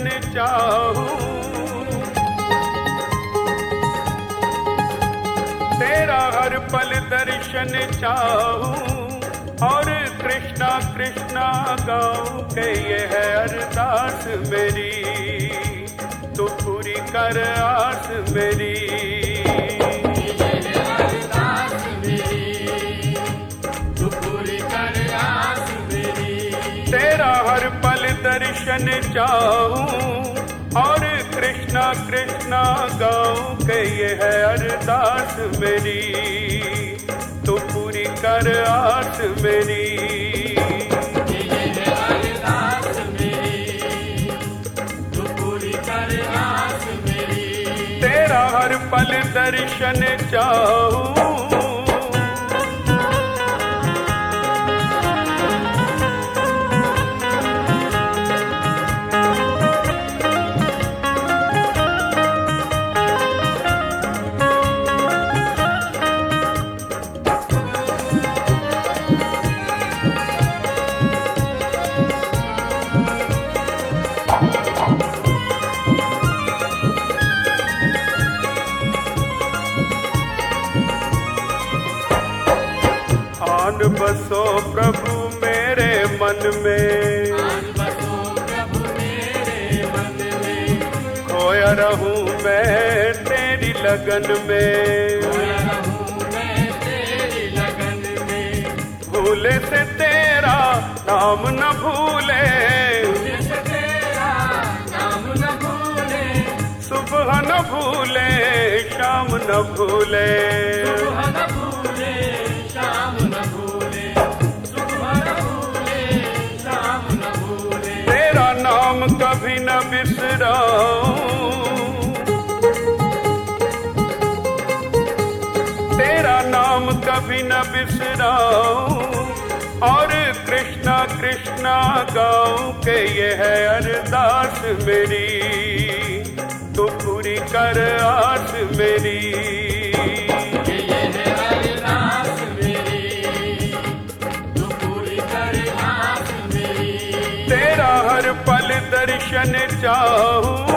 दर्शन चाहूं, तेरा हर पल दर्शन चाहूं और कृष्णा कृष्णा गाऊं के ये है अरदास मेरी, तू पूरी कर आस मेरी। तेरा हर पल दर्शन चाहूं और कृष्णा कृष्णा गाऊं के ये है अरदास मेरी, तू पूरी कर आस मेरी। तेरा हर पल दर्शन चाहूं, आन बसो प्रभु मेरे मन में, आन बसो प्रभु मेरे मन में, खोया रहूं मैं तेरी लगन में, खोया रहूं मैं तेरी लगन में। भूले से तेरा नाम न भूले, भूले से तेरा नाम न भूले, सुबह न भूले शाम न भूले, सुबह न भूले शाम न भूले, सुबह न भूले शाम न भूले। तेरा नाम कभी न बिसराऊं, तेरा नाम कभी न बिसराऊं और कृष्णा कृष्णा गाऊं के ये है अरदास मेरी, तू पूरी कर आस मेरी। ये है अरदास मेरी, तू पूरी कर आस मेरी। तेरा हर पल दर्शन चाहूं,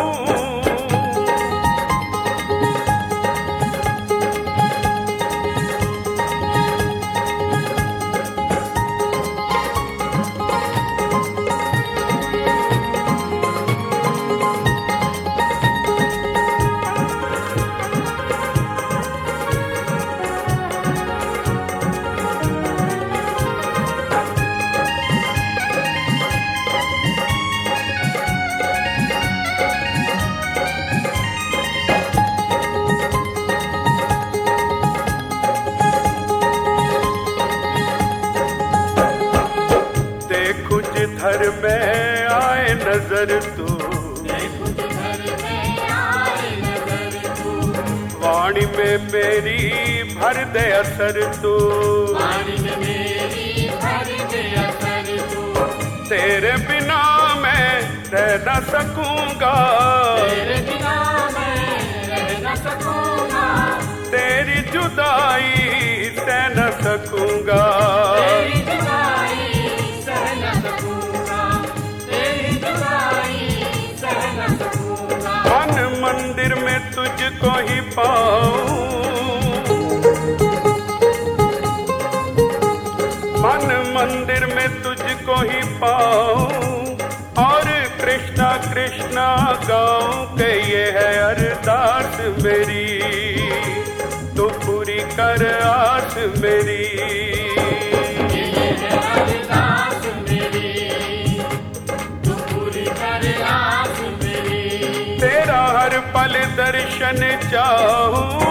घर में आए नजर तू, घर में आए नजर तू, वाणी में मेरी भर दे असर तू, वाणी में मेरी भर दे असर तू। तेरे बिना मैं रह न सकूंगा, तेरे बिना मैं रह न सकूंगा, तेरी जुदाई सह न सकूंगा, तेरी जुदाई सह न सकूंगा, तेरी जुदाई सह न सकूंगा। मन मंदिर में तुझको ही पाऊं, मन मंदिर में तुझको ही पाऊं और कृष्णा कृष्णा गाऊं के ये है अरदास मेरी, तू पूरी कर आस मेरी। ये है अरदास मेरी, तू पूरी कर आस मेरी। तेरा हर पल दर्शन चाहूं,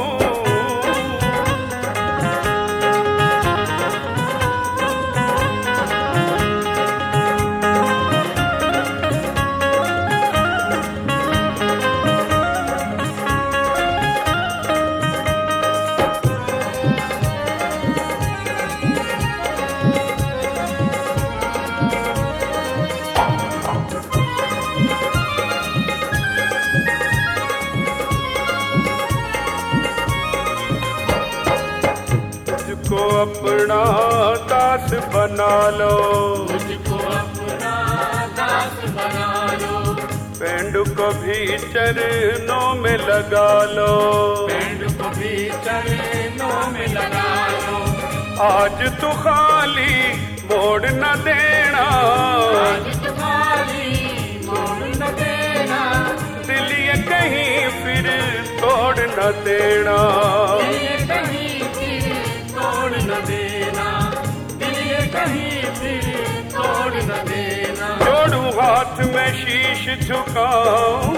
मुझको अपना दास बना लो, मुझको अपना दास बना लो, पेंडु को भी चरणों में लगा लो, पेंडु को भी चरणों में लगा लो। आज तू खाली मोड़ न देना, आज तू खाली मोड़ न देना, दिल ये कहीं फिर तोड़ न देना, दिल ये कहीं फिर तोड़ न देना, दिल ये कहीं फिर तोड़ न देना। जोड़ू हाथ में शीश झुकाऊं,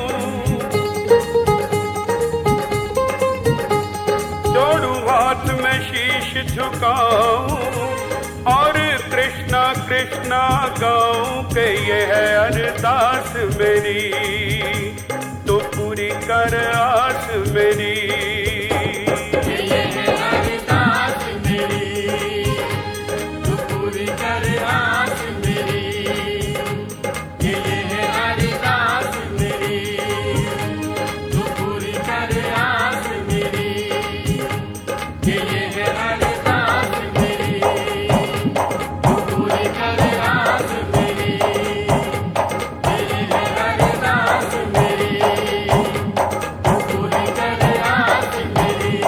जोड़ू हाथ में शीश झुकाऊं और कृष्णा कृष्णा गाऊं कि ये है अरदास मेरी, तो पूरी कर आस मेरी। ये है अरदास मेरी, तू पूरी कर आस मेरी। ये है अरदास मेरी, तू पूरी कर आस मेरी। ये है अरदास मेरी, तू पूरी कर आस मेरी। ये है अरदास मेरी, तू पूरी कर आस मेरी।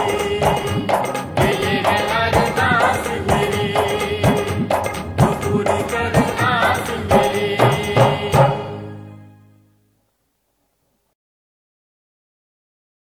ये है अरदास मेरी, तू पूरी कर